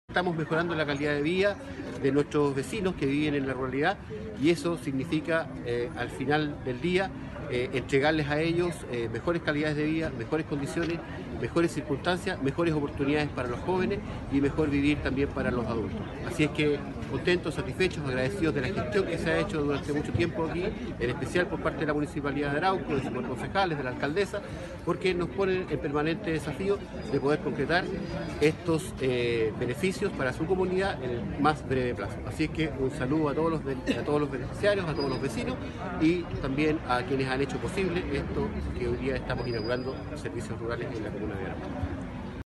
Estamos mejorando la calidad de vida de nuestros vecinos que viven en la ruralidad y eso significa al final del día entregarles a ellos mejores calidades de vida, mejores condiciones, mejores circunstancias, mejores oportunidades para los jóvenes y mejor vivir también para los adultos. Así es que contentos, satisfechos, agradecidos de la gestión que se ha hecho durante mucho tiempo aquí, en especial por parte de la Municipalidad de Arauco, de sus concejales, de la alcaldesa, porque nos ponen en permanente desafío de poder concretar estos beneficios para su comunidad en el más breve plazo. Así es que un saludo a todos los beneficiarios, a todos los vecinos y también a quienes han hecho posible esto que hoy día estamos inaugurando servicios rurales en la comuna de Arauco.